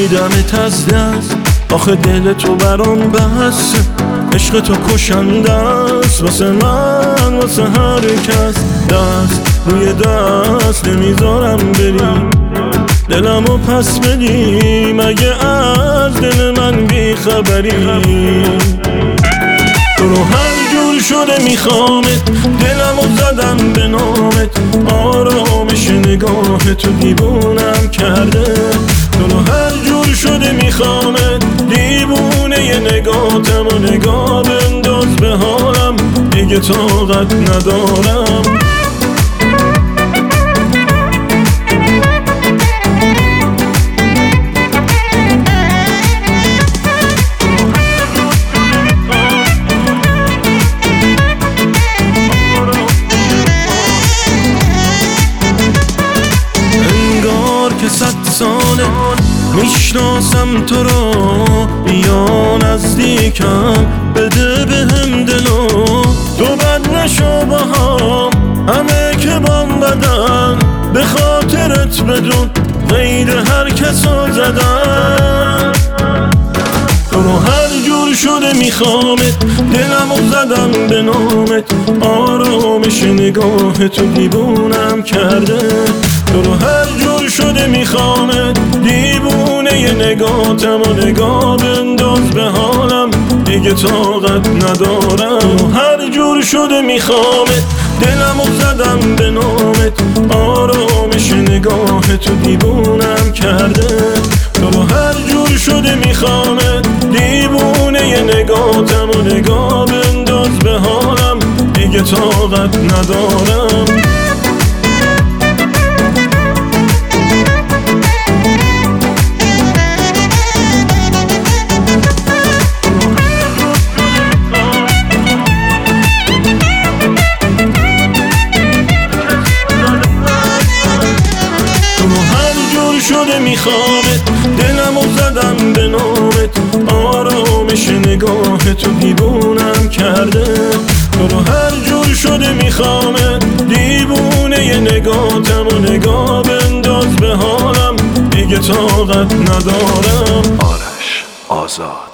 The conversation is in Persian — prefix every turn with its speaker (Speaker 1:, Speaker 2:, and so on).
Speaker 1: میدمت از دست، آخه دل تو برام بسته، عشق تو کشنده است واسه من واسه هر کس. دست روی دست نمیذارم بری، دلمو پس بدی مگه از دل من بیخبری. تو رو هر جور شده میخوامت، دلمو زدم به نامت، آرامش نگاه تو دیوونم کرده. تو رو هر جور شده میخوامت، دیوونه ی نگاهتم و نگاه بنداز به حالم، دیگه طاقت ندارم. که 100 ساله میشناسم تو رو، یا نزدیکم بده بهم دلو. تو بد نشو باهام، همه که بام بدن، به خاطرت بدون غیر هر کسو زدن. تو رو هر جور شده میخوامت، دلمو زدم به نامت، آرامش نگاه تو دیوونم کرده. تو رو هر جور شده میخوامت، دیوونه ی نگاهتم و نگاه بنداز به حالم، دیگه طاقت ندارم. هر جور شده میخوامت، دلمو زدم به نامت، آرامش نگاه تو دیوونم کرده. تو رو هر جور شده میخوامت، دیوونه ی نگاهتم و نگاه بنداز به حالم، دیگه طاقت ندارم. شده میخوامت، دلمو زدم به نامت، آرامش نگاه تو دیوونم کرده. تو رو هر جور شده میخوامت، دیوونه ی نگاهتم و نگاه بنداز به حالم، دیگه طاقت ندارم.
Speaker 2: آرش آزاد.